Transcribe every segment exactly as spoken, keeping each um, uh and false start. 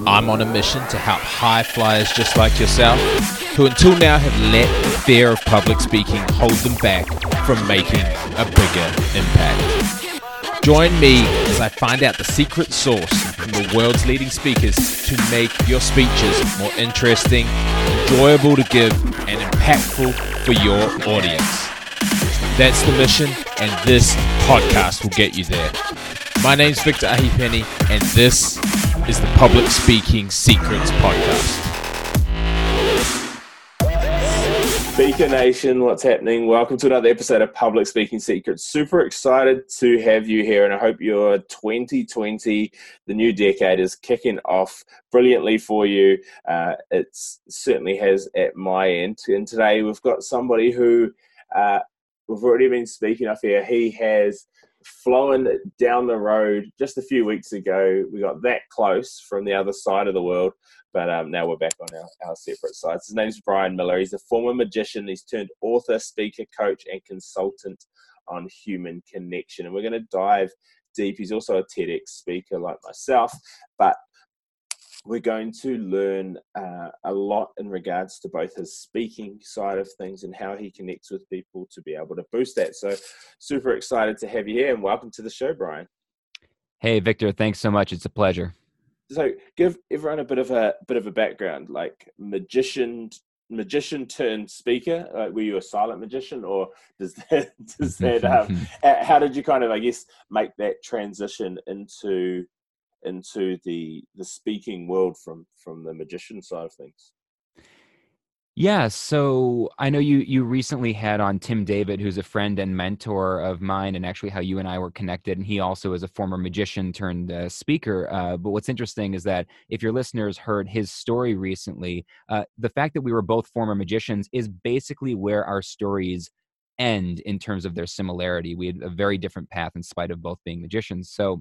I'm on a mission to help high flyers just like yourself, who until now have let the fear of public speaking hold them back from making a bigger impact. Join me as I find out the secret sauce from the world's leading speakers to make your speeches more interesting, enjoyable to give, and impactful for your audience. That's the mission, and this podcast will get you there. My name's Victor Ahipeni, and this is the Public Speaking Secrets Podcast. Speaker Nation, what's happening? Welcome to another episode of Public Speaking Secrets. Super excited to have you here, and I hope your twenty twenty, the new decade, is kicking off brilliantly for you. Uh, it certainly has at my end. And today we've got somebody who uh, we've already been speaking of here. He has flown down the road just a few weeks ago. We got that close from the other side of the world, but um, now we're back on our, our separate sides. His name's Brian Miller. He's a former magician. He's turned author, speaker, coach, and consultant on human connection. And we're going to dive deep. He's also a TEDx speaker like myself, but we're going to learn uh, a lot in regards to both his speaking side of things and how he connects with people to be able to boost that. So super excited to have you here, and welcome to the show, Brian. Hey, Victor, thanks so much. It's a pleasure. So give everyone a bit of a bit of a background, like magician, magician turned speaker. Like, were you a silent magician, or does that, does that, um, how did you kind of, I guess, make that transition into into the the speaking world from from the magician side of things? Yeah, so I know you you recently had on Tim David, who's a friend and mentor of mine, and actually how you and I were connected, and he also is a former magician turned uh, speaker. Uh, but what's interesting is that if your listeners heard his story recently, uh, the fact that we were both former magicians is basically where our stories end in terms of their similarity. We had a very different path in spite of both being magicians. So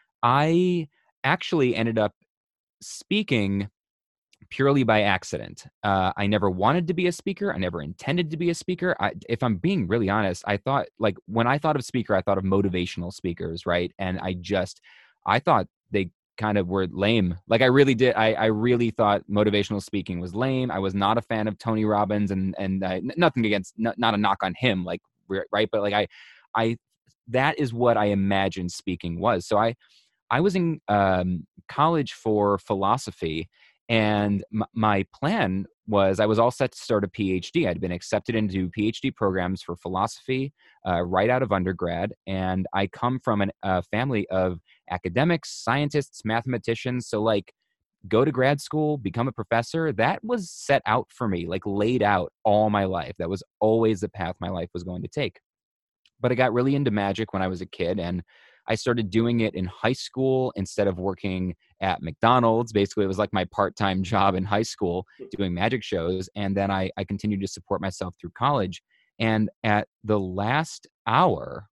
I actually ended up speaking purely by accident. Uh, I never wanted to be a speaker. I never intended to be a speaker. I, if I'm being really honest, I thought, like, when I thought of speaker, I thought of motivational speakers, right? And I just, I thought they kind of were lame. Like, I really did. I, I really thought motivational speaking was lame. I was not a fan of Tony Robbins, and and uh, nothing against, not, not a knock on him, like, right? But like, I, I, that is what I imagined speaking was. So I, I was in um, college for philosophy, and m- my plan was I was all set to start a PhD. I'd been accepted into PhD programs for philosophy uh, right out of undergrad, and I come from an, a family of academics, scientists, mathematicians. So, like, go to grad school, become a professor. That was set out for me, like, laid out all my life. That was always the path my life was going to take. But I got really into magic when I was a kid, and I started doing it in high school instead of working at McDonald's. Basically, it was like my part-time job in high school doing magic shows. And then I, I continued to support myself through college. And at the last hour,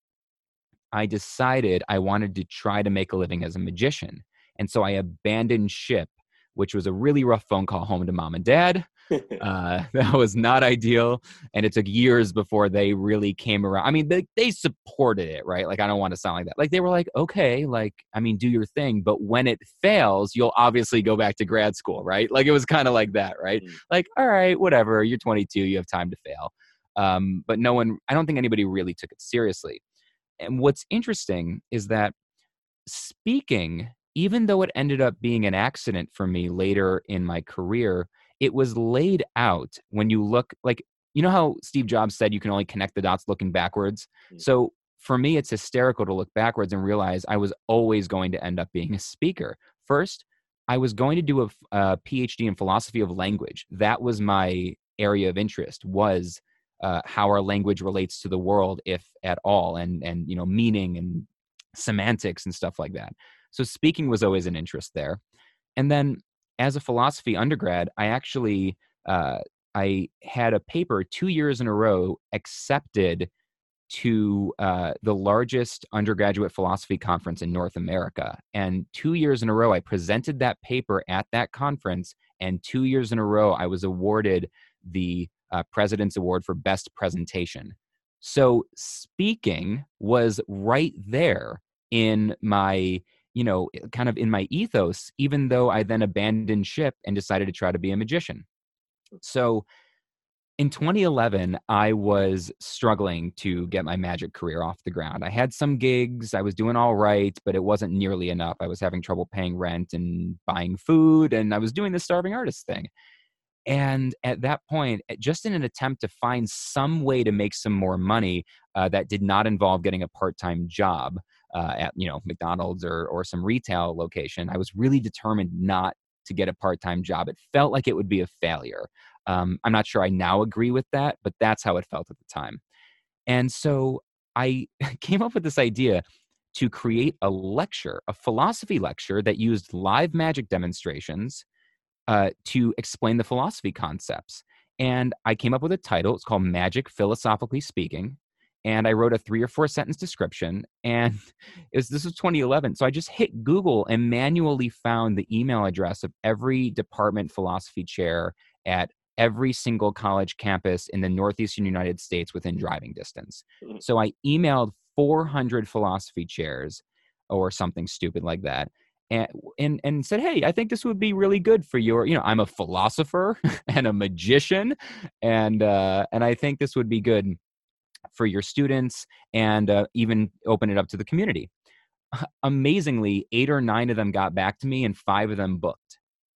I decided I wanted to try to make a living as a magician. And so I abandoned ship, which was a really rough phone call home to mom and dad. Uh, that was not ideal. And it took years before they really came around. I mean, they, they supported it, right? Like, I don't want to sound like that. Like, they were like, okay, like, I mean, do your thing. But when it fails, you'll obviously go back to grad school, right? Like, it was kind of like that, right? Mm. Like, all right, whatever. You're twenty-two. You have time to fail. Um, but no one, I don't think anybody really took it seriously. And what's interesting is that speaking, even though it ended up being an accident for me later in my career, it was laid out when you look, like, you know how Steve Jobs said you can only connect the dots looking backwards? Mm. So for me, it's hysterical to look backwards and realize I was always going to end up being a speaker. First, I was going to do a, a PhD in philosophy of language. That was my area of interest, was uh, how our language relates to the world, if at all, and, and, you know, meaning and semantics and stuff like that. So speaking was always an interest there. And then as a philosophy undergrad, I actually, uh, I had a paper two years in a row accepted to uh, the largest undergraduate philosophy conference in North America. And two years in a row, I presented that paper at that conference. And two years in a row, I was awarded the uh, President's Award for Best Presentation. So speaking was right there in my you know, kind of in my ethos, even though I then abandoned ship and decided to try to be a magician. So in twenty eleven, I was struggling to get my magic career off the ground. I had some gigs, I was doing all right, but it wasn't nearly enough. I was having trouble paying rent and buying food, and I was doing the starving artist thing. And at that point, just in an attempt to find some way to make some more money uh, that did not involve getting a part-time job uh, at, you know, McDonald's or or some retail location, I was really determined not to get a part-time job. It felt like it would be a failure. Um, I'm not sure I now agree with that, but that's how it felt at the time. And so I came up with this idea to create a lecture, a philosophy lecture that used live magic demonstrations uh, to explain the philosophy concepts. And I came up with a title. It's called Magic Philosophically Speaking. And I wrote a three or four sentence description. And it was, this was twenty eleven. So I just hit Google and manually found the email address of every department philosophy chair at every single college campus in the Northeastern United States within driving distance. So I emailed four hundred philosophy chairs or something stupid like that. And, and and said, hey, I think this would be really good for your, you know, I'm a philosopher and a magician. And, uh, and I think this would be good for your students and uh, even open it up to the community. Amazingly, eight or nine of them got back to me and five of them booked.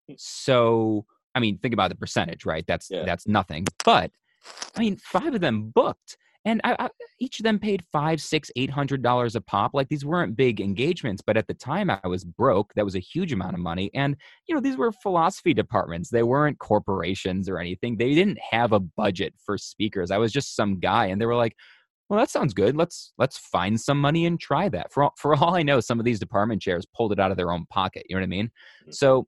So, I mean, think about the percentage, right? That's, yeah. that's nothing. But I mean, five of them booked. And I, I, each of them paid five, six, eight hundred dollars a pop. Like, these weren't big engagements, but at the time I was broke. That was a huge amount of money. And you know, these were philosophy departments. They weren't corporations or anything. They didn't have a budget for speakers. I was just some guy, and they were like, "Well, that sounds good. Let's let's find some money and try that." For all, for all I know, some of these department chairs pulled it out of their own pocket. You know what I mean? Mm-hmm. So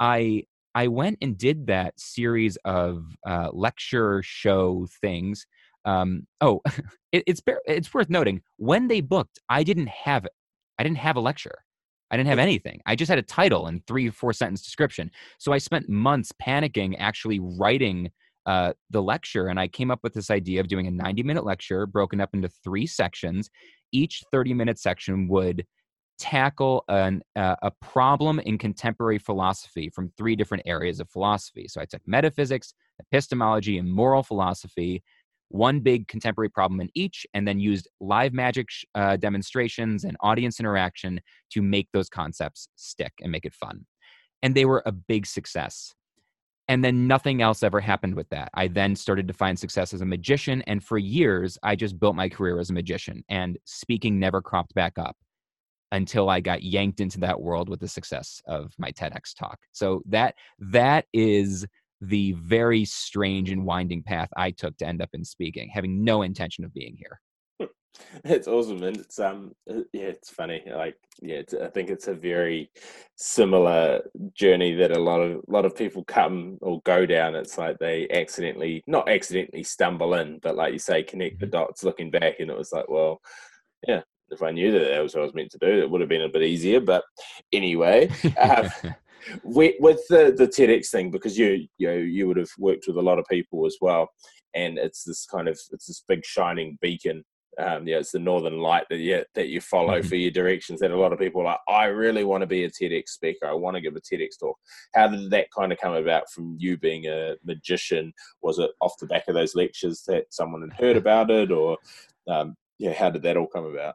I I went and did that series of uh, lecture show things. Um, oh, it, it's it's worth noting, when they booked, I didn't have I didn't have a lecture. I didn't have anything. I just had a title and three or four sentence description. So I spent months panicking, actually writing uh, the lecture, and I came up with this idea of doing a ninety minute lecture broken up into three sections. Each thirty minute section would tackle an, uh, a problem in contemporary philosophy from three different areas of philosophy. So I took metaphysics, epistemology, and moral philosophy, one big contemporary problem in each, and then used live magic uh, demonstrations and audience interaction to make those concepts stick and make it fun. And they were a big success. And then nothing else ever happened with that. I then started to find success as a magician, and for years, I just built my career as a magician, and speaking never cropped back up until I got yanked into that world with the success of my TEDx talk. So that that is the very strange and winding path I took to end up in speaking, having no intention of being here. It's awesome, and it's um yeah, it's funny. Like yeah, it's, I think it's a very similar journey that a lot of a lot of people come or go down. It's like they accidentally, not accidentally stumble in, but like you say, connect the dots looking back, and it was like, well, yeah, if I knew that that was what I was meant to do, it would have been a bit easier. But anyway. Um, With, with the, the TEDx thing, because you you know, you would have worked with a lot of people as well, and it's this kind of it's this big shining beacon. Um, yeah, it's the northern light that you that you follow mm-hmm. for your directions. And a lot of people are like, I really want to be a TEDx speaker. I want to give a TEDx talk. How did that kind of come about from you being a magician? Was it off the back of those lectures that someone had heard about it, or um, yeah, how did that all come about?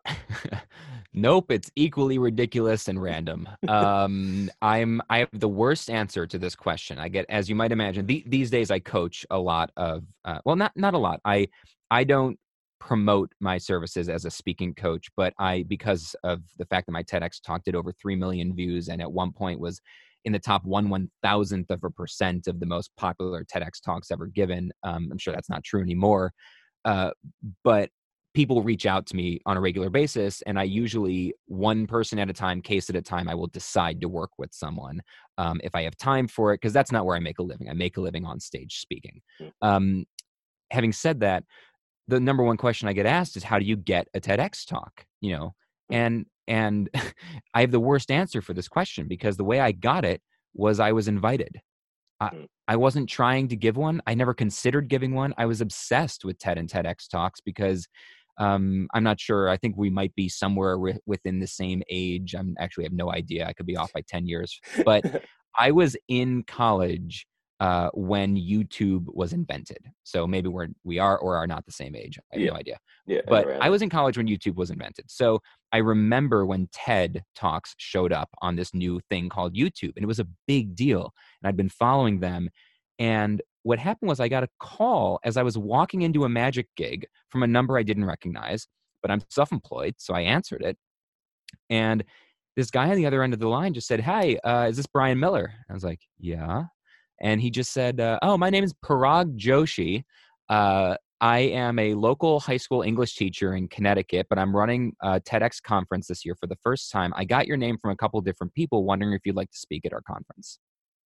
Nope, it's equally ridiculous and random. Um, I'm I have the worst answer to this question. I get, as you might imagine, the, these days I coach a lot of, uh, well, not not a lot. I I don't promote my services as a speaking coach, but I, because of the fact that my TEDx talk did over three million views, and at one point was in the top one one thousandth of a percent of the most popular TEDx talks ever given. Um, I'm sure that's not true anymore, uh, but people reach out to me on a regular basis, and I usually, one person at a time, case at a time, I will decide to work with someone um, if I have time for it, because that's not where I make a living. I make a living on stage speaking. Um, having said that, the number one question I get asked is, how do you get a TEDx talk? You know, and and I have the worst answer for this question, because the way I got it was I was invited. I, I wasn't trying to give one. I never considered giving one. I was obsessed with TED and TEDx talks because Um, I'm not sure. I think we might be somewhere wi- within the same age. I'm actually have no idea. I could be off by ten years. But I was in college uh, when YouTube was invented. So maybe we're we are or are not the same age. I have Yeah. no idea. Yeah, But around I there. was in college when YouTube was invented. So I remember when TED Talks showed up on this new thing called YouTube, and it was a big deal. And I'd been following them. And what happened was I got a call as I was walking into a magic gig from a number I didn't recognize, but I'm self-employed, so I answered it. And this guy on the other end of the line just said, "Hi, uh, is this Brian Miller?" I was like, "Yeah." And he just said, uh, "Oh, my name is Parag Joshi. Uh, I am a local high school English teacher in Connecticut, but I'm running a TEDx conference this year for the first time. I got your name from a couple different people, wondering if you'd like to speak at our conference."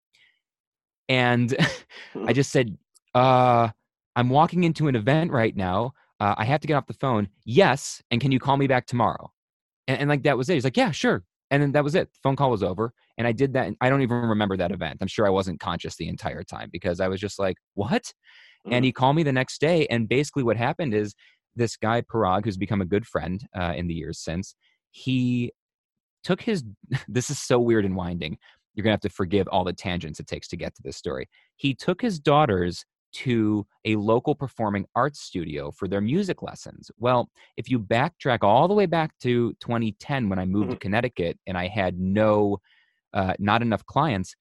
And I just said, uh, "I'm walking into an event right now. Uh, I have to get off the phone. Yes. And can you call me back tomorrow?" And, and like, that was it. He's like, "Yeah, sure." And then that was it. The phone call was over. And I did that. And I don't even remember that event. I'm sure I wasn't conscious the entire time because I was just like, "What?" And he called me the next day. And basically what happened is this guy, Parag, who's become a good friend uh, in the years since, he took his, this is so weird and winding. You're going to have to forgive all the tangents it takes to get to this story. He took his daughters to a local performing arts studio for their music lessons. Well, if you backtrack all the way back to twenty ten when I moved to Connecticut and I had no, uh, not enough clients,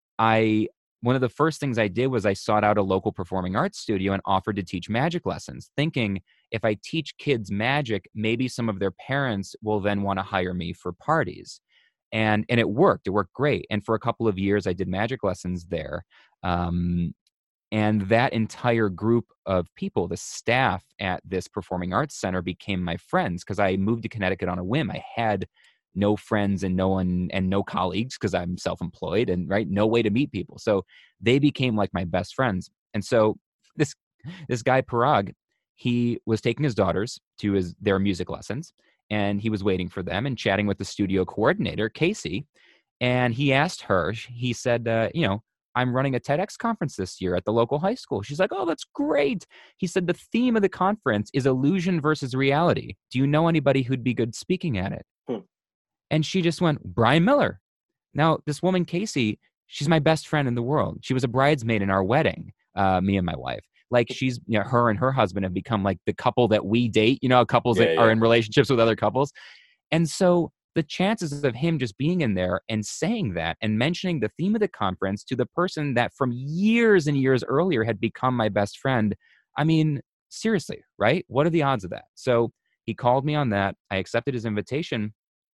I one of the first things I did was I sought out a local performing arts studio and offered to teach magic lessons, thinking if I teach kids magic, maybe some of their parents will then want to hire me for parties. And and it worked. It worked great. And for a couple of years, I did magic lessons there. Um, and that entire group of people, the staff at this performing arts center, became my friends because I moved to Connecticut on a whim. I had no friends and no one and no colleagues because I'm self-employed and right, no way to meet people. So they became like my best friends. And so this this guy Parag, he was taking his daughters to his their music lessons, and he was waiting for them and chatting with the studio coordinator, Casey. And he asked her, he said, uh, you know, "I'm running a TEDx conference this year at the local high school." She's like, "Oh, that's great." He said, "The theme of the conference is illusion versus reality. Do you know anybody who'd be good speaking at it?" Hmm. And she just went, "Brian Miller." Now, this woman, Casey, she's my best friend in the world. She was a bridesmaid in our wedding, uh, me and my wife. Like she's, you know, her and her husband have become like the couple that we date, you know, couples Yeah, that yeah. are in relationships with other couples. And so the chances of him just being in there and saying that and mentioning the theme of the conference to the person that from years and years earlier had become my best friend, I mean, seriously, right? What are the odds of that? So he called me on that. I accepted his invitation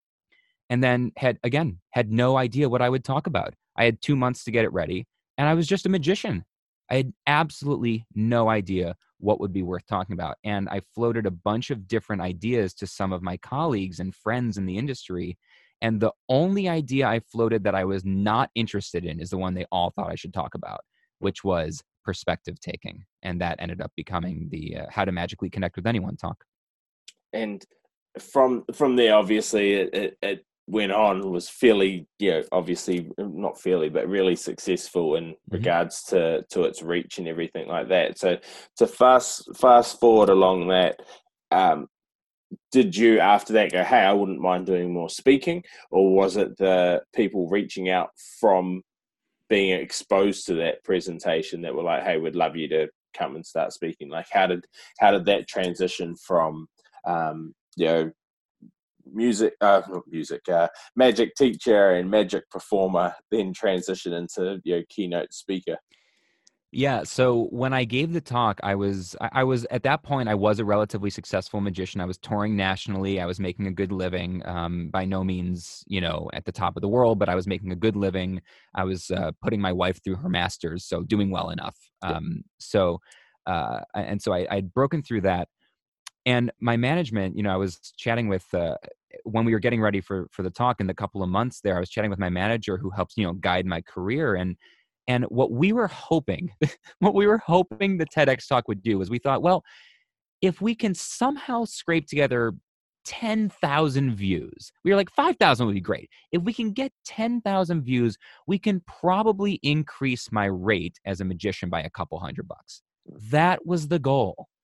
and then had, again, had no idea what I would talk about. I had two months to get it ready, and I was just a magician. I had absolutely no idea what would be worth talking about. And I floated a bunch of different ideas to some of my colleagues and friends in the industry. And the only idea I floated that I was not interested in is the one they all thought I should talk about, which was perspective taking. And that ended up becoming the uh, How to Magically Connect with Anyone talk. And from from there, obviously, it, it, it went on, was fairly, you know, obviously not fairly, but really successful in mm-hmm. regards to to its reach and everything like that. So to fast fast forward along that, um, did you after that go, "Hey, I wouldn't mind doing more speaking," or was it the people reaching out from being exposed to that presentation that were like, "Hey, we'd love you to come and start speaking"? Like, how did how did that transition from um, you know, music, uh, not music, uh, magic teacher and magic performer, then transition into, you know, keynote speaker? Yeah. So when I gave the talk, I was, I was at that point, I was a relatively successful magician. I was touring nationally. I was making a good living. Um, by no means, you know, at the top of the world, but I was making a good living. I was uh, putting my wife through her master's, so doing well enough. Um, yeah. So, uh, and so I, I'd broken through that. And my management, you know, I was chatting with, uh, when we were getting ready for, for the talk in the couple of months there, I was chatting with my manager who helps, you know, guide my career. And, and what we were hoping, what we were hoping the TEDx talk would do is we thought, well, if we can somehow scrape together ten thousand views, we were like five thousand would be great. If we can get ten thousand views, we can probably increase my rate as a magician by a couple hundred bucks. That was the goal.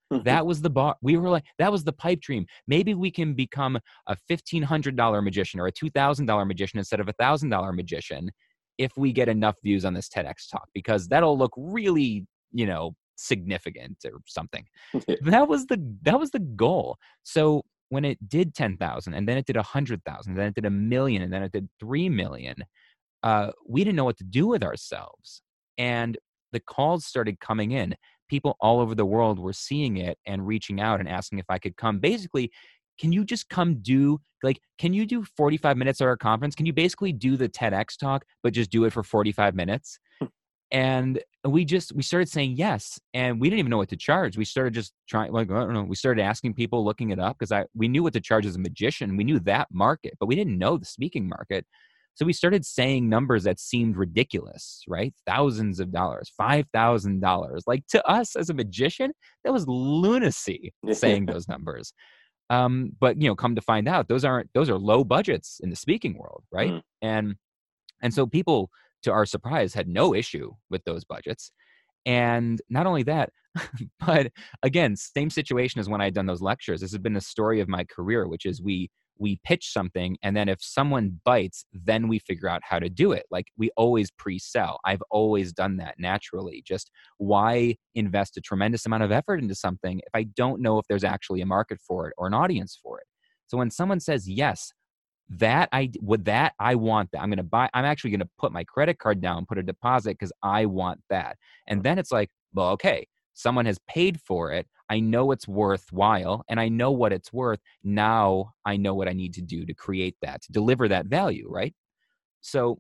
That was the bar. We were like, that was the pipe dream. Maybe we can become a fifteen hundred dollars magician or a two thousand dollars magician instead of a one thousand dollars magician if we get enough views on this TEDx talk, because that'll look really, you know, significant or something. Yeah. That was the, that was the goal. So when it did ten thousand and then it did one hundred thousand, then it did a million, and then it did three million, uh, we didn't know what to do with ourselves. And the calls started coming in. People all over the world were seeing it and reaching out and asking if I could come. Basically, can you just come do, like, can you do forty-five minutes at our conference? Can you basically do the TEDx talk, but just do it for forty-five minutes? And we just, we started saying yes. And we didn't even know what to charge. We started just trying, like, I don't know, we started asking people, looking it up, because I, we knew what to charge as a magician. We knew that market, but we didn't know the speaking market. So we started saying numbers that seemed ridiculous, right? Thousands of dollars, five thousand dollars. Like, to us as a magician, that was lunacy saying those numbers. Um, but, you know, come to find out, those aren't, those are low budgets in the speaking world, right? Mm. And, and so people, to our surprise, had no issue with those budgets. And not only that, but again, same situation as when I had done those lectures. This has been a story of my career, which is we, we pitch something, and then if someone bites, then we figure out how to do it. Like, we always pre-sell. I've always done that naturally. Just why invest a tremendous amount of effort into something if I don't know if there's actually a market for it or an audience for it? So when someone says, yes, that I would, that I want that, I'm going to buy, I'm actually going to put my credit card down, put a deposit because I want that. And then it's like, well, okay, someone has paid for it. I know it's worthwhile, and I know what it's worth. Now I know what I need to do to create that, to deliver that value, right? So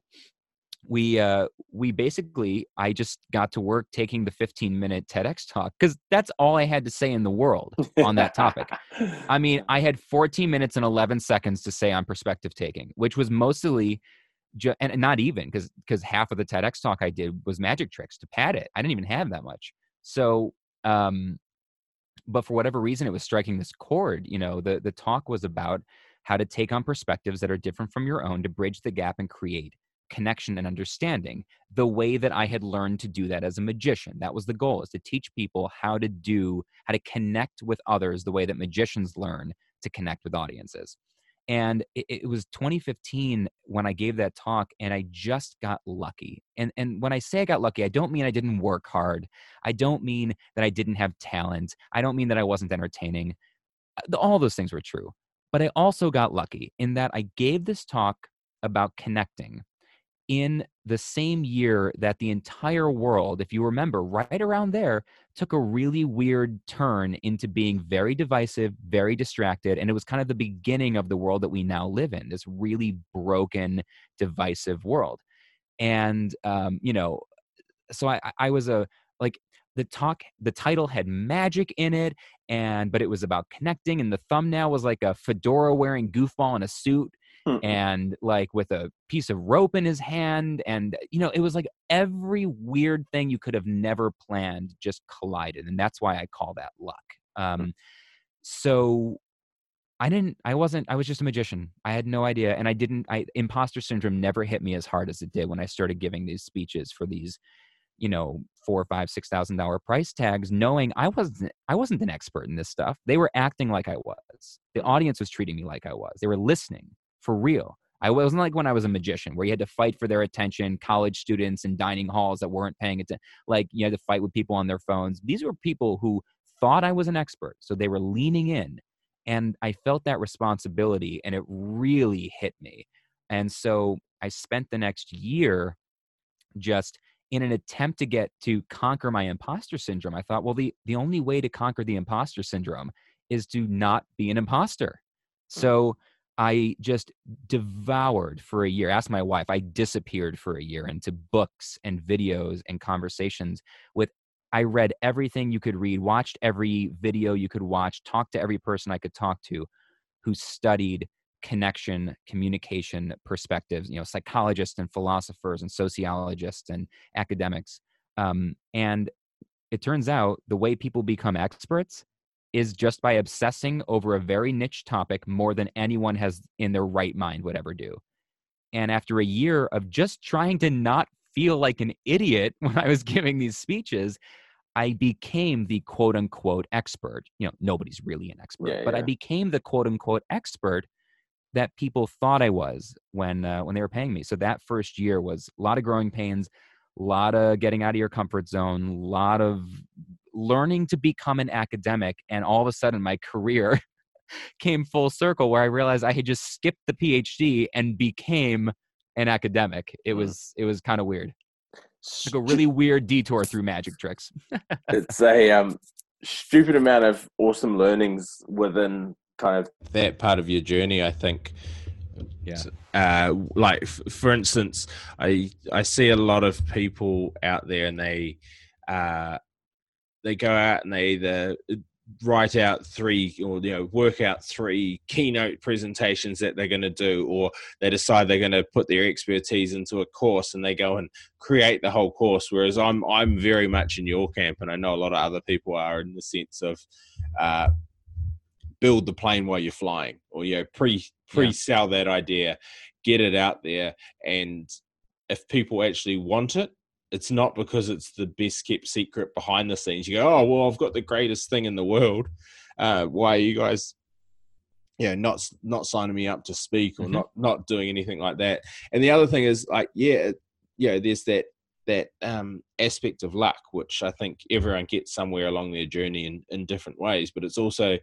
we uh, we basically, I just got to work taking the fifteen minute TEDx talk, because that's all I had to say in the world on that topic. I mean, I had fourteen minutes and eleven seconds to say on perspective taking, which was mostly, ju- and not even, because because half of the TEDx talk I did was magic tricks to pad it. I didn't even have that much. So, um, but for whatever reason, it was striking this chord. You know, the, the talk was about how to take on perspectives that are different from your own to bridge the gap and create connection and understanding, the way that I had learned to do that as a magician. That was the goal, is to teach people how to do, how to connect with others the way that magicians learn to connect with audiences. And it, it was twenty fifteen when I gave that talk, and I just got lucky. And and when I say I got lucky, I don't mean I didn't work hard. I don't mean that I didn't have talent. I don't mean that I wasn't entertaining. All those things were true. But I also got lucky in that I gave this talk about connecting in the same year that the entire world, if you remember, right around there, took a really weird turn into being very divisive, very distracted. And it was kind of the beginning of the world that we now live in, this really broken, divisive world. And, um, you know, so I, I was a, like, the talk, the title had magic in it, and, but it was about connecting. And the thumbnail was like a fedora wearing goofball in a suit, and like with a piece of rope in his hand. And, you know, it was like every weird thing you could have never planned just collided. And that's why I call that luck. Um, so I didn't, I wasn't, I was just a magician. I had no idea. And I didn't, I, imposter syndrome never hit me as hard as it did when I started giving these speeches for these, you know, four, five, six thousand dollar price tags, knowing I wasn't, I wasn't an expert in this stuff. They were acting like I was. The audience was treating me like I was. They were listening. For real. I wasn't like when I was a magician where you had to fight for their attention, college students in dining halls that weren't paying attention. Like, you had to fight with people on their phones. These were people who thought I was an expert. So they were leaning in, and I felt that responsibility, and it really hit me. And so I spent the next year just in an attempt to get to conquer my imposter syndrome. I thought, well, the, the only way to conquer the imposter syndrome is to not be an imposter. So I just devoured for a year. Ask my wife. I disappeared for a year into books and videos and conversations with, I read everything you could read, watched every video you could watch, talked to every person I could talk to who studied connection, communication perspectives, you know, psychologists and philosophers and sociologists and academics. Um, and it turns out the way people become experts is just by obsessing over a very niche topic more than anyone has in their right mind would ever do. And after a year of just trying to not feel like an idiot when I was giving these speeches, I became the quote unquote expert. You know, nobody's really an expert, Yeah, but yeah. I became the quote unquote expert that people thought I was when uh, when they were paying me. So that first year was a lot of growing pains, a lot of getting out of your comfort zone, a lot of learning to become an academic, and all of a sudden my career came full circle where I realized I had just skipped the PhD and became an academic. It Mm. was it was kind of weird. Took a really weird detour through magic tricks. It's a um, stupid amount of awesome learnings within kind of that part of your journey, I think. Yeah. Uh, like f- for instance, I I see a lot of people out there, and they uh, they go out and they either write out three or you know work out three keynote presentations that they're going to do, or they decide they're going to put their expertise into a course and they go and create the whole course. Whereas I'm I'm very much in your camp, and I know a lot of other people are, in the sense of uh, build the plane while you're flying, or you know pre pre sell that idea, get it out there, and if people actually want it, it's not because it's the best kept secret behind the scenes. You go, oh well, I've got the greatest thing in the world. Uh, why are you guys, you know, not not signing me up to speak, or Mm-hmm. not not doing anything like that? And the other thing is, like, yeah, you know, there's that that um, aspect of luck, which I think everyone gets somewhere along their journey in, in different ways. But it's also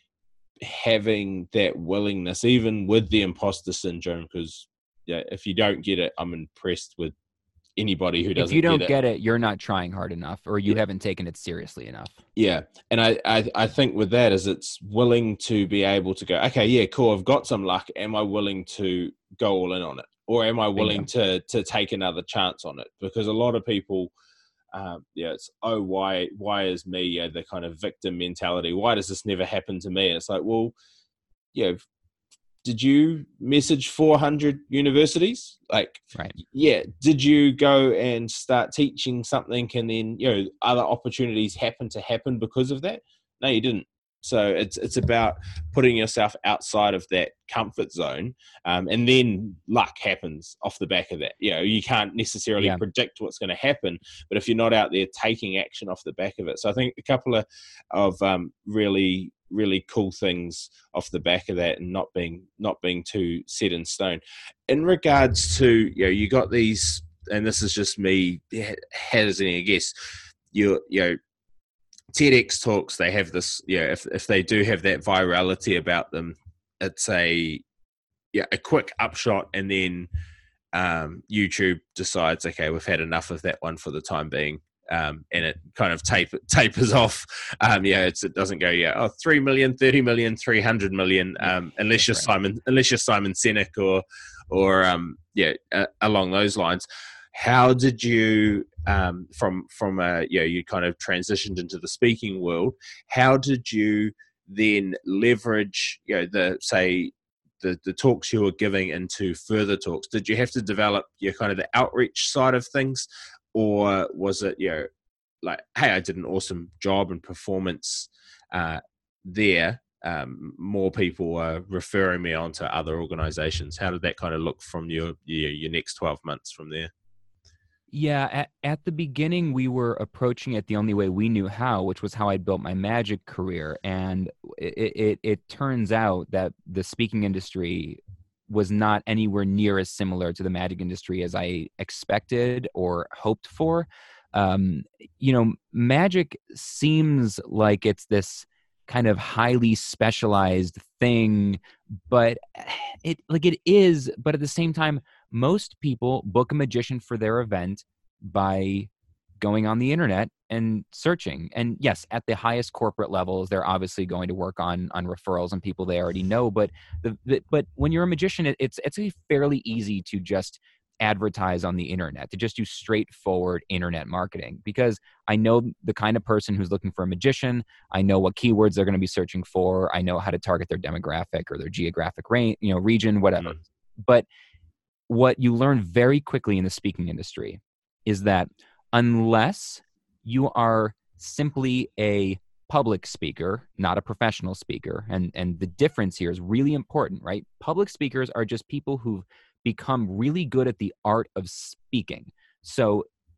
having that willingness, even with the imposter syndrome, because yeah, if you don't get it, I'm impressed with anybody who doesn't If you don't get it. get it, you're not trying hard enough, or you Yeah. haven't taken it seriously enough. Yeah. And I, I, I think with that is it's willing to be able to go, okay, yeah, cool, I've got some luck. Am I willing to go all in on it? Or am I willing to to take another chance on it? Because a lot of people, um, yeah, it's, oh, why why is me? Yeah, the kind of victim mentality. Why does this never happen to me? And it's like, well, yeah, did you message four hundred universities? Like, Right. yeah, did you go and start teaching something, and then, you know, other opportunities happen to happen because of that? No, you didn't. So it's it's about putting yourself outside of that comfort zone, um, and then luck happens off the back of that. You know, you can't necessarily Yeah. predict what's going to happen, but if you're not out there taking action off the back of it, so I think a couple of of um, really really cool things off the back of that, and not being not being too set in stone. In regards to, you know, you got these, and this is just me hazarding a guess, you you know, TEDx talks, they have this, yeah, if if they do have that virality about them, it's a yeah a quick upshot, and then um, YouTube decides, okay, we've had enough of that one for the time being, um, and it kind of taper, tapers off. Um, yeah, it's, it doesn't go, yeah, oh, three million, thirty million, three hundred million, um, unless you're right. Simon, unless you're Simon Sinek or or um, yeah, uh, along those lines. How did you, um, from from a, you know, you kind of transitioned into the speaking world? How did you then leverage, you know, the say the the talks you were giving into further talks? Did you have to develop your kind of the outreach side of things, or was it, you know, like, hey, I did an awesome job and performance uh, there? Um, more people are referring me on to other organizations. How did that kind of look from your your, your next twelve months from there? Yeah, at, at the beginning, we were approaching it the only way we knew how, which was how I built my magic career. And it, it, it turns out that the speaking industry was not anywhere near as similar to the magic industry as I expected or hoped for. Um, you know, magic seems like it's this kind of highly specialized thing, but it like it is, but at the same time, most people book a magician for their event by going on the internet and searching. And yes, at the highest corporate levels, they're obviously going to work on on referrals and people they already know. But the, the but when you're a magician, it, it's it's a fairly easy to just advertise on the internet, to just do straightforward internet marketing, because I know the kind of person who's looking for a magician. I know what keywords they're going to be searching for. I know how to target their demographic or their geographic range, you know, region, whatever. Mm. But what you learn very quickly in the speaking industry is that unless you are simply a public speaker, not a professional speaker, and, and the difference here is really important, right? Public speakers are just people who've become really good at the art of speaking. So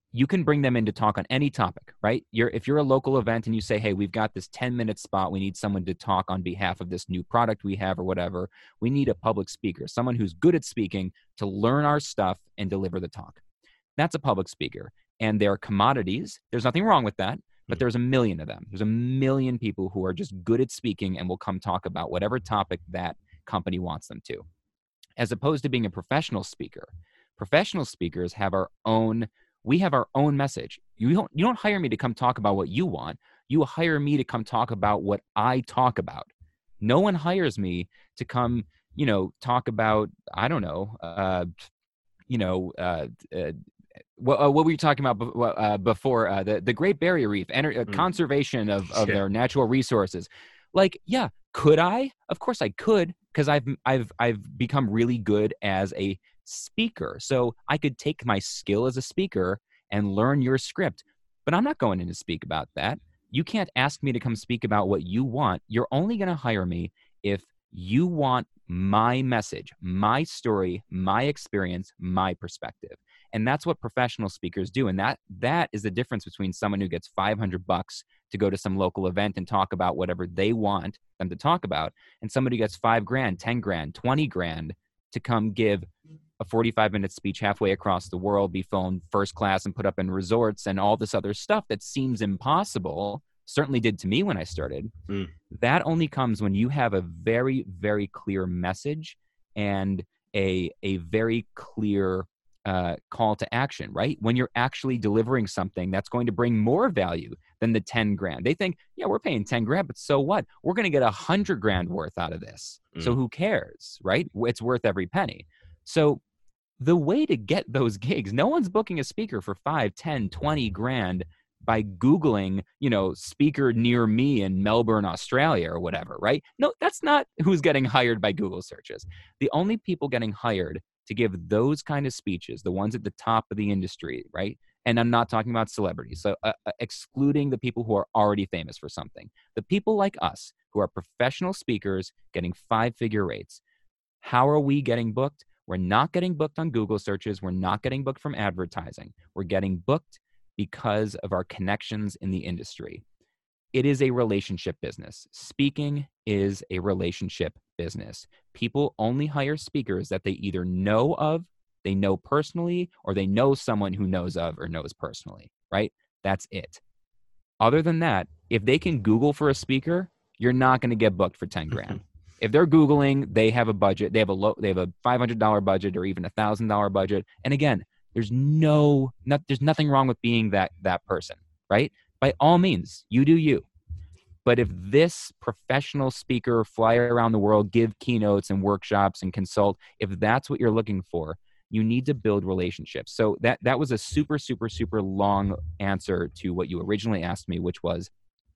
you can bring them in to talk on any topic, right? You're, if you're a local event and you say, hey, we've got this ten minute spot, we need someone to talk on behalf of this new product we have or whatever, we need a public speaker, someone who's good at speaking to learn our stuff and deliver the talk. That's a public speaker. And they're commodities. There's nothing wrong with that, but there's a million of them. There's a million people who are just good at speaking and will come talk about whatever topic that company wants them to. As opposed to being a professional speaker, professional speakers have our own We have our own message. You don't, you don't hire me to come talk about what you want. You hire me to come talk about what I talk about. No one hires me to come, you know, talk about, I don't know, uh, you know, uh, uh, what, uh, what were you talking about be- uh, before? Uh, the, the Great Barrier Reef, ener- uh, Mm. conservation of, of Yeah. their natural resources. Like, yeah, could I? Of course I could, because I've, I've, I've become really good as a speaker. So I could take my skill as a speaker and learn your script, but I'm not going in to speak about that. You can't ask me to come speak about what you want. You're only going to hire me if you want my message, my story, my experience, my perspective. And that's what professional speakers do. And that that is the difference between someone who gets five hundred bucks to go to some local event and talk about whatever they want them to talk about, and somebody who gets five grand, ten grand, twenty grand to come give a forty-five minute speech halfway across the world, be flown first class and put up in resorts and all this other stuff that seems impossible, certainly did to me when I started. Mm. That only comes when you have a very, very clear message and a, a very clear uh, call to action, right? When you're actually delivering something that's going to bring more value than the ten grand. They think, yeah, we're paying ten grand, but so what? We're going to get a hundred grand worth out of this. Mm. So who cares, right? It's worth every penny. So the way to get those gigs, no one's booking a speaker for five, ten, twenty grand by Googling, you know, speaker near me in Melbourne, Australia or whatever, right? No, that's not who's getting hired by Google searches. The only people getting hired to give those kind of speeches, the ones at the top of the industry, right? And I'm not talking about celebrities, so uh, uh, excluding the people who are already famous for something. The people like us who are professional speakers getting five-figure rates. How are we getting booked? We're not getting booked on Google searches. We're not getting booked from advertising. We're getting booked because of our connections in the industry. It is a relationship business. Speaking is a relationship business. People only hire speakers that they either know of, they know personally, or they know someone who knows of or knows personally, right? That's it. Other than that, if they can Google for a speaker, you're not going to get booked for ten grand. If they're Googling, they have a budget, they have a low, they have a five hundred dollars budget or even a one thousand dollars budget. And again, there's no, not, there's nothing wrong with being that, that person, right? By all means, you do you. But if this professional speaker fly around the world, give keynotes and workshops and consult, if that's what you're looking for, you need to build relationships. So that, that was a super, super, super long answer to what you originally asked me, which was,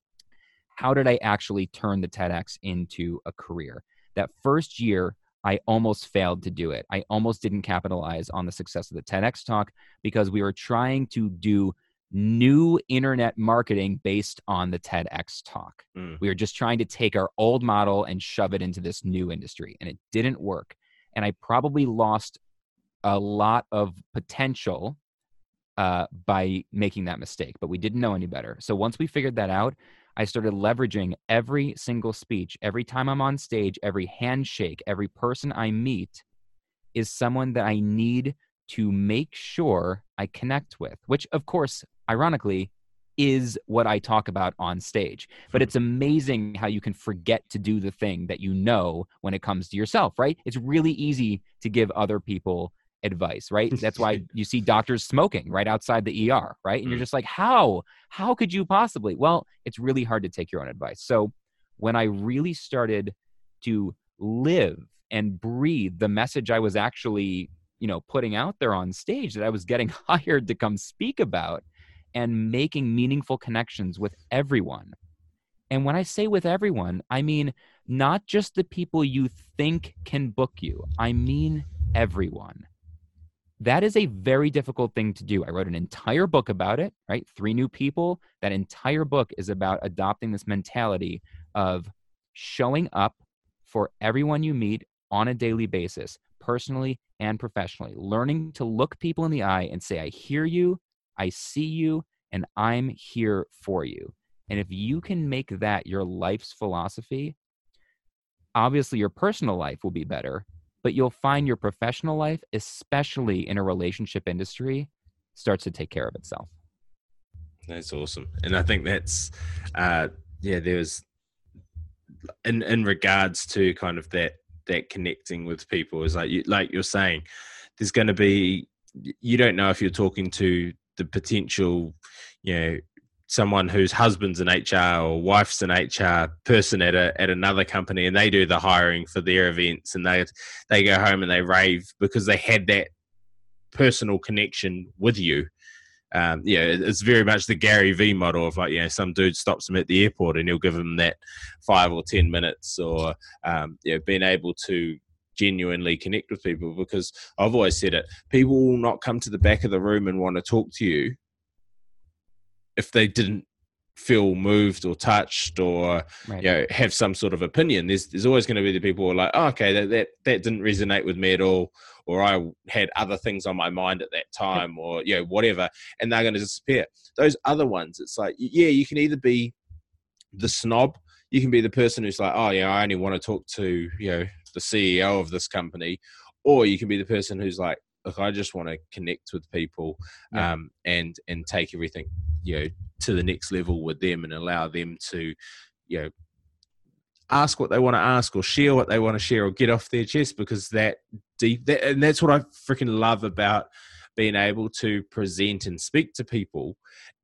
how did I actually turn the TEDx into a career? That first year, I almost failed to do it. I almost didn't capitalize on the success of the TEDx talk because we were trying to do new internet marketing based on the TEDx talk. Mm. We were just trying to take our old model and shove it into this new industry, and it didn't work. And I probably lost a lot of potential uh, by making that mistake, but we didn't know any better. So once we figured that out, I started leveraging every single speech, every time I'm on stage, every handshake, every person I meet is someone that I need to make sure I connect with, which of course, ironically, is what I talk about on stage. But it's amazing how you can forget to do the thing that you know when it comes to yourself, right? It's really easy to give other people advice, right? That's why you see doctors smoking right outside the E R, right? And you're just like, how? How could you possibly? Well, it's really hard to take your own advice. So when I really started to live and breathe the message I was actually, you know, putting out there on stage that I was getting hired to come speak about and making meaningful connections with everyone. And when I say with everyone, I mean not just the people you think can book you. I mean everyone. That is a very difficult thing to do. I wrote an entire book about it, right? Three New People. That entire book is about adopting this mentality of showing up for everyone you meet on a daily basis, personally and professionally, learning to look people in the eye and say, I hear you, I see you and I'm here for you. And if you can make that your life's philosophy, obviously your personal life will be better, but you'll find your professional life, especially in a relationship industry, starts to take care of itself. That's awesome. And I think that's, uh, yeah, there's, in, in regards to kind of that, that connecting with people is like, you, like you're saying, there's going to be, you don't know if you're talking to the potential, you know, someone whose husband's an H R or wife's an H R person at a at another company, and they do the hiring for their events, and they they go home and they rave because they had that personal connection with you. Um, yeah, it's very much the Gary Vee model of like, you know, some dude stops him at the airport and he'll give him that five or ten minutes, or um, you know, being able to genuinely connect with people. Because I've always said it, people will not come to the back of the room and want to talk to you if they didn't feel moved or touched or right. you know, have some sort of opinion. There's there's always going to be the people who are like, oh, okay, that, that that didn't resonate with me at all, or I had other things on my mind at that time, or you know, whatever, and they're going to disappear. Those other ones, it's like, yeah, you can either be the snob, you can be the person who's like, oh yeah, I only want to talk to, you know, the C E O of this company, or you can be the person who's like, look, I just want to connect with people, yeah. um, and and take everything, you know, to the next level with them, and allow them to, you know, ask what they want to ask, or share what they want to share, or get off their chest. Because that deep, that, and that's what I freaking love about being able to present and speak to people,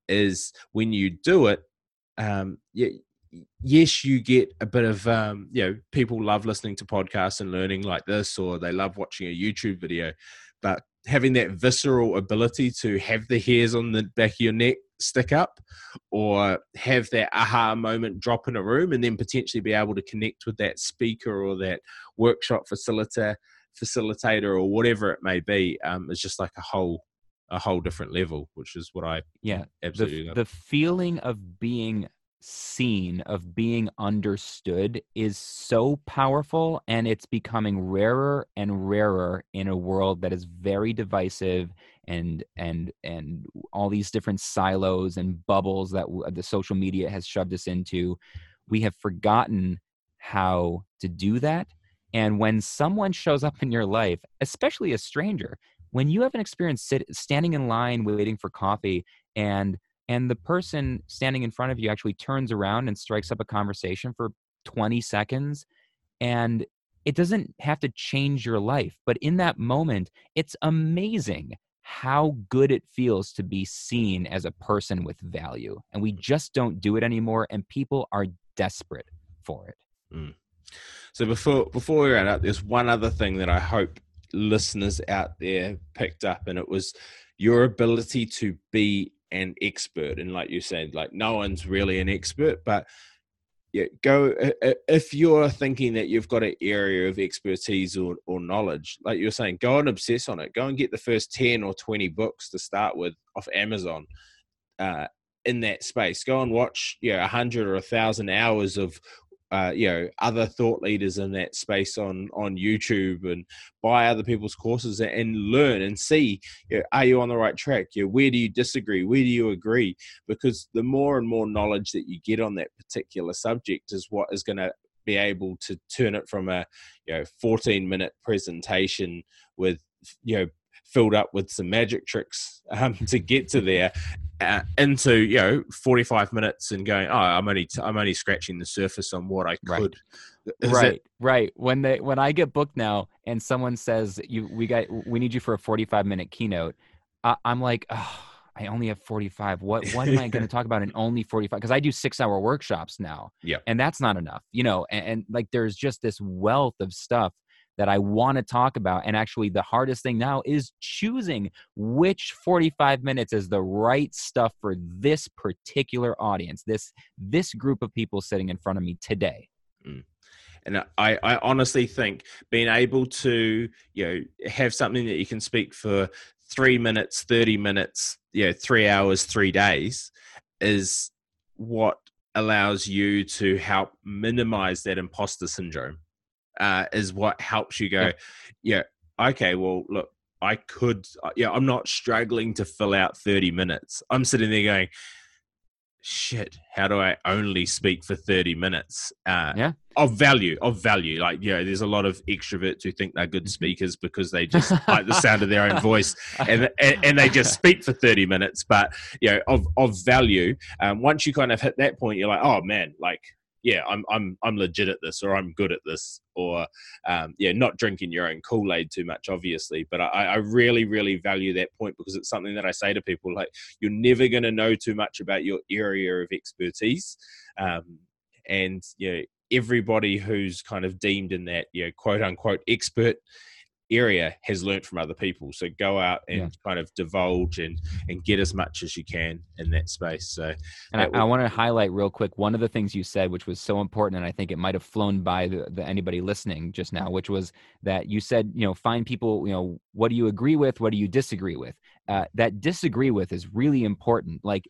is when you do it, um, yeah. Yes, you get a bit of, um, you know, people love listening to podcasts and learning like this, or they love watching a YouTube video, but having that visceral ability to have the hairs on the back of your neck stick up, or have that aha moment drop in a room, and then potentially be able to connect with that speaker or that workshop facilitator, facilitator or whatever it may be, um, is just like a whole, a whole different level, which is what I yeah absolutely the, love. The feeling of being seen, of being understood, is so powerful, and it's becoming rarer and rarer in a world that is very divisive, and and and all these different silos and bubbles that w- the social media has shoved us into. We have forgotten how to do that. And when someone shows up in your life, especially a stranger, when you have an experience sit, standing in line waiting for coffee, and and the person standing in front of you actually turns around and strikes up a conversation for twenty seconds, and it doesn't have to change your life, but in that moment, it's amazing how good it feels to be seen as a person with value. And we just don't do it anymore, and people are desperate for it. Mm. So before before we wrap up, there's one other thing that I hope listeners out there picked up, and it was your ability to be an expert. And like you said, like, no one's really an expert, but yeah, go if you're thinking that you've got an area of expertise or, or knowledge, like you're saying, go and obsess on it. Go and get the first ten or twenty books to start with off Amazon, uh, in that space. Go and watch, you know, a hundred or a thousand hours of Uh, you know, other thought leaders in that space on on YouTube, and buy other people's courses and learn and see, you know, are you on the right track? You know, where do you disagree? Where do you agree? Because the more and more knowledge that you get on that particular subject is what is going to be able to turn it from a, you know, fourteen minute presentation with, you know, filled up with some magic tricks um, to get to there, uh, into, you know, forty-five minutes and going, oh, I'm only t- I'm only scratching the surface on what I could. Right, right, it- right. When they when I get booked now, and someone says, "You, we got, we need you for a forty-five minute keynote," uh, I'm like, oh, I only have forty-five. What what am I going to talk about in only forty-five? Because I do six hour workshops now, yeah, and that's not enough, you know. And, and like, there's just this wealth of stuff that I want to talk about. And actually the hardest thing now is choosing which forty-five minutes is the right stuff for this particular audience, this, this group of people sitting in front of me today. Mm. And I, I honestly think being able to, you know, have something that you can speak for three minutes, thirty minutes, you know, three hours, three days is what allows you to help minimize that imposter syndrome. Uh, is what helps you go, yeah. yeah, okay, well, look, I could, yeah, I'm not struggling to fill out thirty minutes. I'm sitting there going, shit, how do I only speak for thirty minutes? Uh, yeah. Of value, of value. Like, you know, there's a lot of extroverts who think they're good speakers because they just like the sound of their own voice, and, and and they just speak for thirty minutes. But, you know, of, of value, um, once you kind of hit that point, you're like, oh man, like, yeah, I'm I'm I'm legit at this, or I'm good at this, or um, yeah, not drinking your own Kool-Aid too much, obviously. But I, I really, really value that point, because it's something that I say to people, like, you're never going to know too much about your area of expertise, um, and you know, everybody who's kind of deemed in that, you know, quote unquote expert area has learned from other people. So go out and yeah. kind of divulge and and get as much as you can in that space. So and I, I want to highlight real quick one of the things you said, which was so important, and I think it might have flown by the, the anybody listening just now, which was that you said, you know, find people, you know, what do you agree with, what do you disagree with? Uh, that disagree with is really important. Like,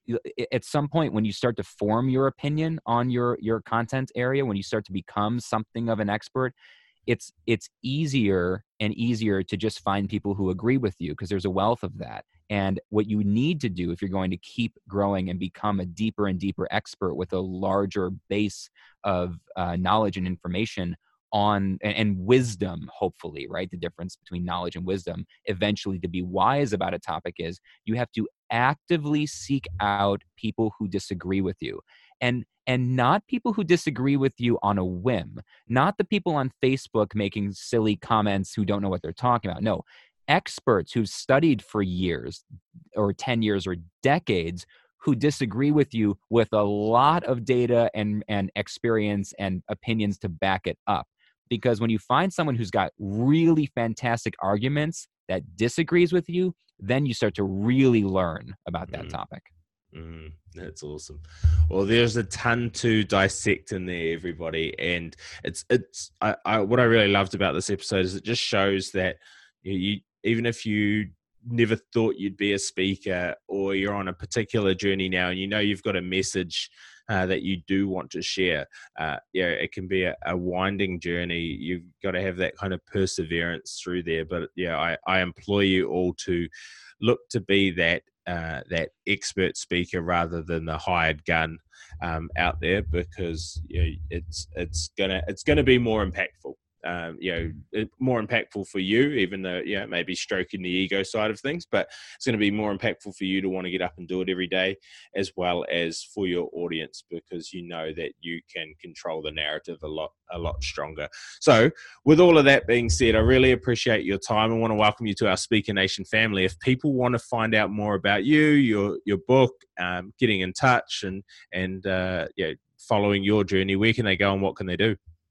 at some point when you start to form your opinion on your your content area, when you start to become something of an expert, it's it's easier and easier to just find people who agree with you, because there's a wealth of that. And what you need to do if you're going to keep growing and become a deeper and deeper expert with a larger base of uh, knowledge and information on and, and wisdom, hopefully, right? The difference between knowledge and wisdom, eventually to be wise about a topic, is you have to actively seek out people who disagree with you. And and not people who disagree with you on a whim, not the people on Facebook making silly comments who don't know what they're talking about. No, experts who've studied for years or ten years or decades, who disagree with you with a lot of data and, and experience and opinions to back it up. Because when you find someone who's got really fantastic arguments that disagrees with you, then you start to really learn about that mm. topic. Mm, that's awesome. Well, there's a ton to dissect in there, everybody, and it's it's I, I what I really loved about this episode is it just shows that you, you even if you never thought you'd be a speaker, or you're on a particular journey now and you know you've got a message uh, that you do want to share, uh, yeah, it can be a, a winding journey. You've got to have that kind of perseverance through there. But yeah, I, I implore you all to look to be that uh, that expert speaker rather than the hired gun um, out there, because you know, it's it's gonna it's gonna be more impactful. Um, you know, it, more impactful for you, even though, yeah, maybe stroking the ego side of things, but it's going to be more impactful for you to want to get up and do it every day, as well as for your audience, because you know that you can control the narrative a lot, a lot stronger. So with all of that being said, I really appreciate your time. I want to welcome you to our Speaker Nation family. If people want to find out more about you, your, your book, um, getting in touch and, and, uh, yeah, following your journey, where can they go and what can they do?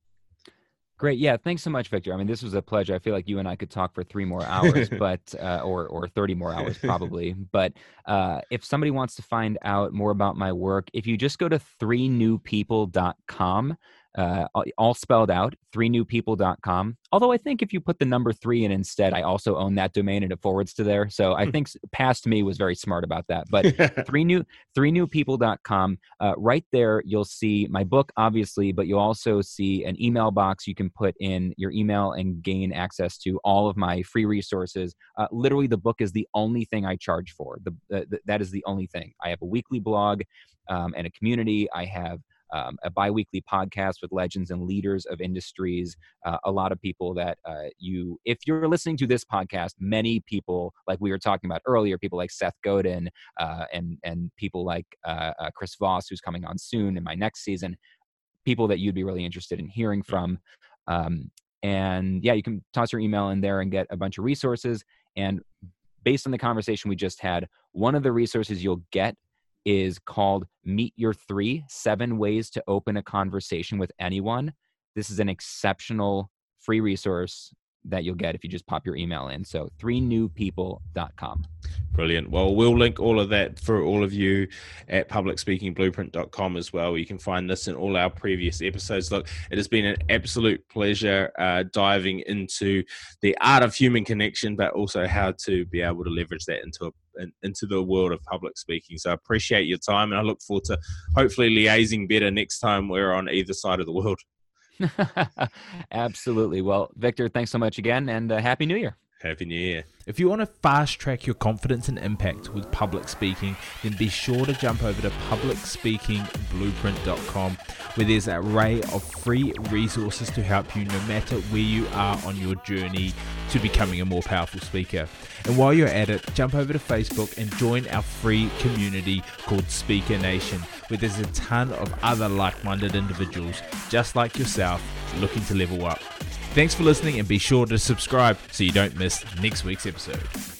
Great. Yeah. Thanks so much, Victor. I mean, this was a pleasure. I feel like you and I could talk for three more hours, but, uh, or, or thirty more hours probably. But, uh, if somebody wants to find out more about my work, if you just go to three new people dot com, uh, all spelled out, three new people dot com. Although I think if you put the number three in instead, I also own that domain and it forwards to there. So I think past me was very smart about that. But three new three new people dot com, uh, right there, you'll see my book, obviously, but you'll also see an email box. You can put in your email and gain access to all of my free resources. Uh, literally, the book is the only thing I charge for. The, the, that is the only thing. I have a weekly blog um, and a community. I have Um, a bi-weekly podcast with legends and leaders of industries. Uh, a lot of people that uh, you, if you're listening to this podcast, many people, like we were talking about earlier, people like Seth Godin uh, and and people like uh, uh, Chris Voss, who's coming on soon in my next season, people that you'd be really interested in hearing from. Um, and yeah, you can toss your email in there and get a bunch of resources. And based on the conversation we just had, one of the resources you'll get is called Meet Your Three, Seven Ways to Open a Conversation with Anyone. This is an exceptional free resource that you'll get if you just pop your email in. So three new people dot com. Brilliant. Well, we'll link all of that for all of you at public speaking blueprint dot com as well. You can find this in all our previous episodes. Look, it has been an absolute pleasure uh, diving into the art of human connection, but also how to be able to leverage that into a into the world of public speaking. So I appreciate your time, and I look forward to hopefully liaising better next time we're on either side of the world. Absolutely. Well, Victor, thanks so much again, and uh, Happy New Year. Happy New Year. If you want to fast track your confidence and impact with public speaking, then be sure to jump over to public speaking blueprint dot com, where there's an array of free resources to help you no matter where you are on your journey to becoming a more powerful speaker. And while you're at it, jump over to Facebook and join our free community called Speaker Nation, where there's a ton of other like-minded individuals just like yourself looking to level up. Thanks for listening, and be sure to subscribe so you don't miss next week's episode.